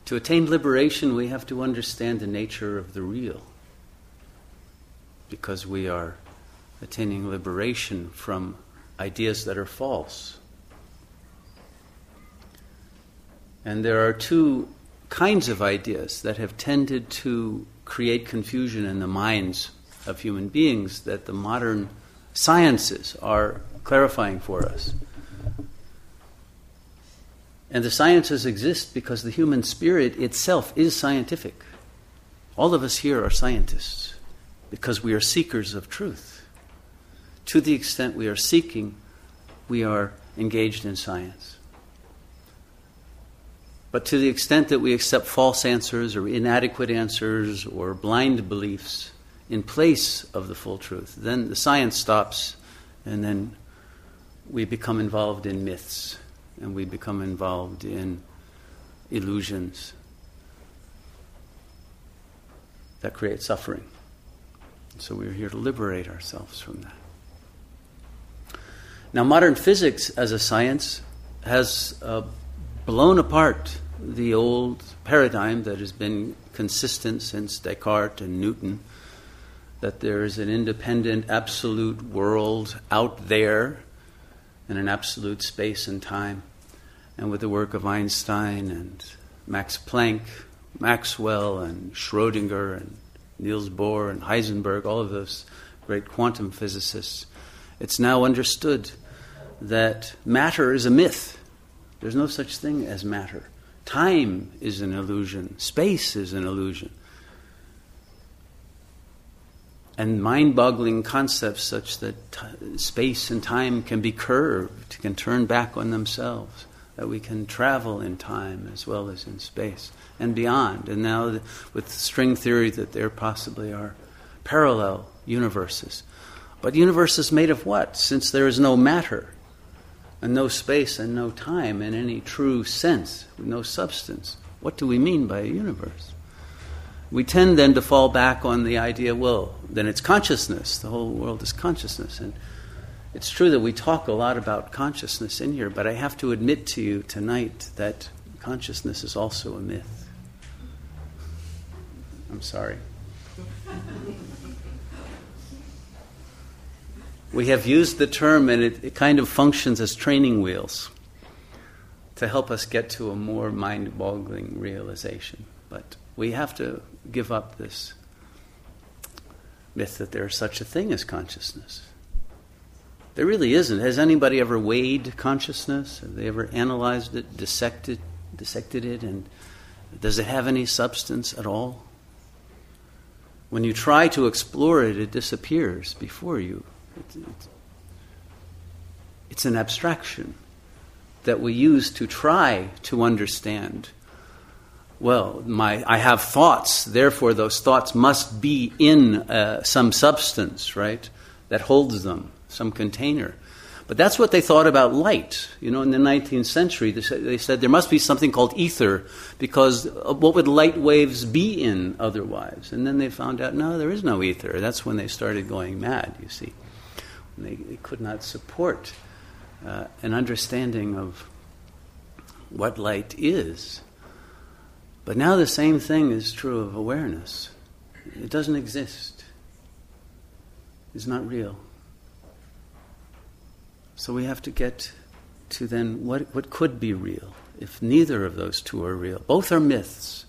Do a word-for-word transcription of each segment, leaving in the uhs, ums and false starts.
To attain liberation, we have to understand the nature of the real, because we are attaining liberation from ideas that are false. And there are two kinds of ideas that have tended to create confusion in the minds of human beings that the modern sciences are clarifying for us. And the sciences exist because the human spirit itself is scientific. All of us here are scientists because we are seekers of truth. To the extent we are seeking, we are engaged in science. But to the extent that we accept false answers or inadequate answers or blind beliefs in place of the full truth, then the science stops, and then we become involved in myths, and we become involved in illusions that create suffering. So we're here to liberate ourselves from that. Now, modern physics as a science has uh, blown apart the old paradigm that has been consistent since Descartes and Newton, that there is an independent, absolute world out there in an absolute space and time. And with the work of Einstein and Max Planck, Maxwell and Schrödinger and Niels Bohr and Heisenberg, all of those great quantum physicists, it's now understood that matter is a myth. There's no such thing as matter. Time is an illusion. Space is an illusion. And mind-boggling concepts such that t- space and time can be curved, can turn back on themselves, that we can travel in time as well as in space and beyond. And now the, with string theory that there possibly are parallel universes. But universes made of what? Since there is no matter, and no space and no time in any true sense, with no substance, what do we mean by a universe? We tend then to fall back on the idea, well, then it's consciousness. The whole world is consciousness. And it's true that we talk a lot about consciousness in here, but I have to admit to you tonight that consciousness is also a myth. I'm sorry. We have used the term, and it, it kind of functions as training wheels to help us get to a more mind-boggling realization. But we have to give up this myth that there is such a thing as consciousness. There really isn't. Has anybody ever weighed consciousness? Have they ever analyzed it, dissected, dissected it, and does it have any substance at all? When you try to explore it, it disappears before you. It, it, it's an abstraction that we use to try to understand. Well, my I have thoughts, therefore those thoughts must be in uh, some substance, right, that holds them, some container. But that's what they thought about light. You know, in the nineteenth century, they said, they said there must be something called ether, because what would light waves be in otherwise? And then they found out, no, there is no ether. That's when they started going mad, you see. They, they could not support uh, an understanding of what light is. But now the same thing is true of awareness. It doesn't exist. It's not real. So we have to get to then what, what could be real if neither of those two are real. Both are myths.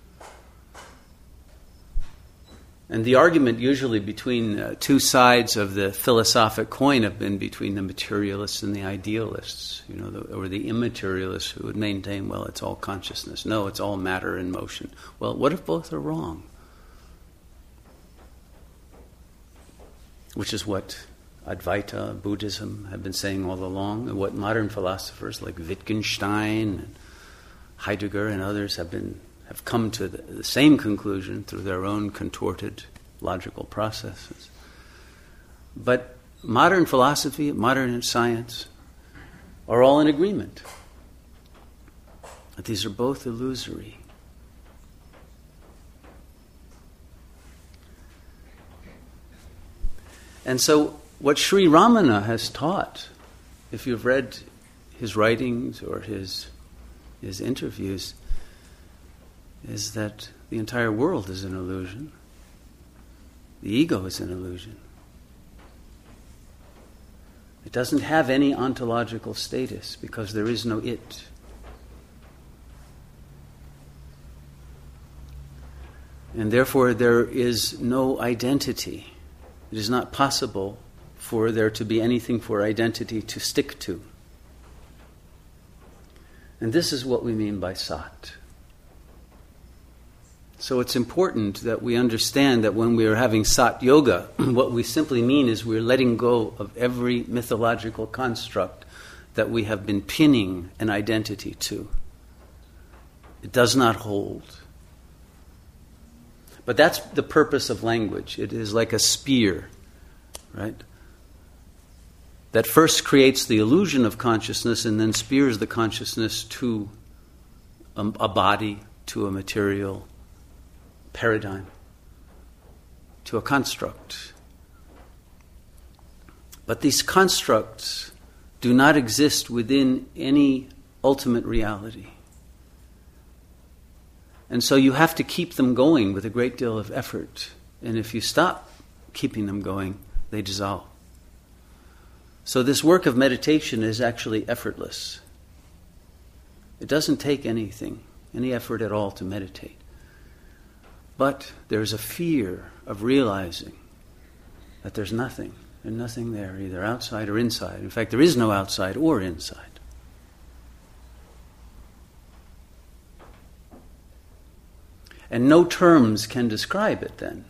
And the argument usually between uh, two sides of the philosophic coin have been between the materialists and the idealists, you know, the, or the immaterialists who would maintain, well, it's all consciousness. No, it's all matter in motion. Well, what if both are wrong? Which is what Advaita, Buddhism, have been saying all along, and what modern philosophers like Wittgenstein and Heidegger and others have been have come to the, the same conclusion through their own contorted logical processes. But modern philosophy, modern science are all in agreement that these are both illusory. And so what Sri Ramana has taught, if you've read his writings or his his interviews, is that the entire world is an illusion. The ego is an illusion. It doesn't have any ontological status because there is no it. And therefore there is no identity. It is not possible for there to be anything for identity to stick to. And this is what we mean by sat. So it's important that we understand that when we are having sat yoga, what we simply mean is we're letting go of every mythological construct that we have been pinning an identity to. It does not hold. But that's the purpose of language. It is like a spear, right? That first creates the illusion of consciousness and then spears the consciousness to a, a body, to a material paradigm, to a construct. But these constructs do not exist within any ultimate reality. And so you have to keep them going with a great deal of effort. And if you stop keeping them going, they dissolve. So this work of meditation is actually effortless. It doesn't take anything, any effort at all to meditate. But there's a fear of realizing that there's nothing, and nothing there, either outside or inside. In fact, there is no outside or inside. And no terms can describe it then.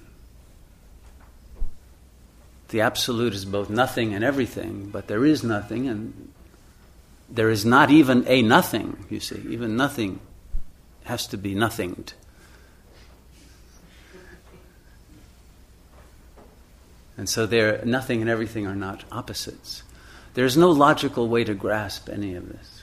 The absolute is both nothing and everything, but there is nothing, and there is not even a nothing, you see. Even nothing has to be nothinged. And so there, nothing and everything are not opposites. There's no logical way to grasp any of this.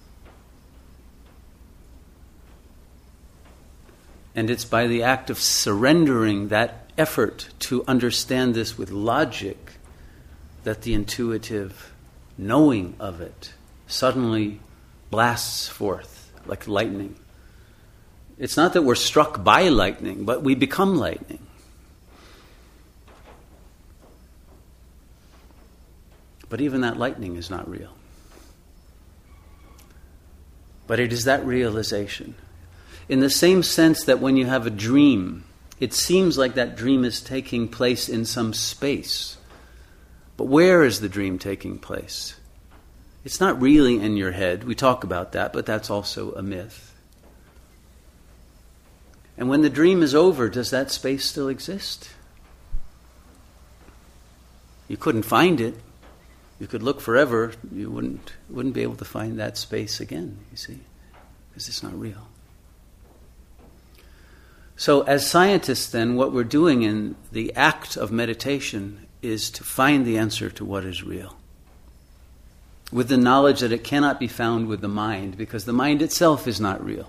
And it's by the act of surrendering that effort to understand this with logic that the intuitive knowing of it suddenly blasts forth like lightning. It's not that we're struck by lightning, but we become lightning. But even that lightning is not real. But it is that realization. In the same sense that when you have a dream, it seems like that dream is taking place in some space. But where is the dream taking place? It's not really in your head. We talk about that, but that's also a myth. And when the dream is over, does that space still exist? You couldn't find it. You could look forever, you wouldn't wouldn't be able to find that space again, you see, because it's not real. So as scientists then, what we're doing in the act of meditation is to find the answer to what is real, with the knowledge that it cannot be found with the mind, because the mind itself is not real.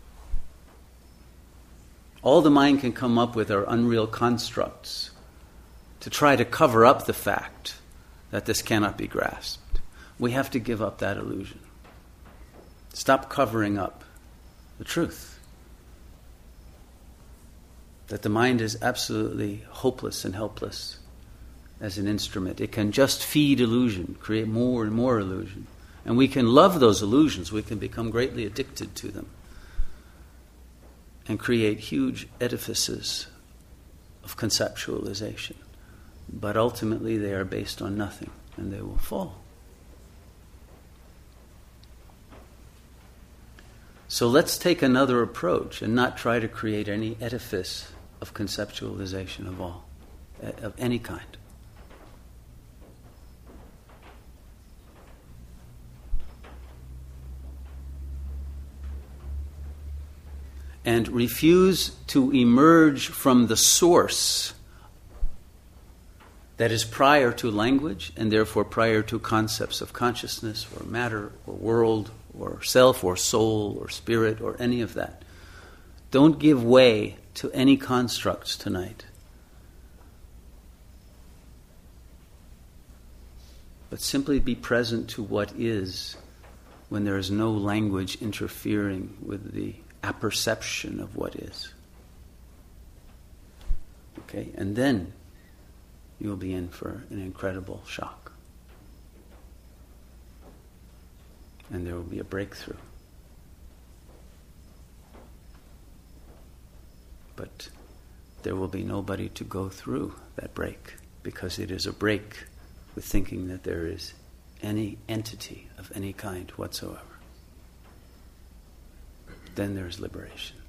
All the mind can come up with are unreal constructs to try to cover up the fact that this cannot be grasped. We have to give up that illusion. Stop covering up the truth. That the mind is absolutely hopeless and helpless as an instrument. It can just feed illusion, create more and more illusion. And we can love those illusions. We can become greatly addicted to them and create huge edifices of conceptualization. But ultimately they are based on nothing, and they will fall. So let's take another approach and not try to create any edifice of conceptualization of all, of any kind. And refuse to emerge from the source that is prior to language and therefore prior to concepts of consciousness or matter or world or self or soul or spirit or any of that. Don't give way to any constructs tonight. But simply be present to what is when there is no language interfering with the apperception of what is. Okay? And then you'll be in for an incredible shock. And there will be a breakthrough. But there will be nobody to go through that break, because it is a break with thinking that there is any entity of any kind whatsoever. Then there is liberation.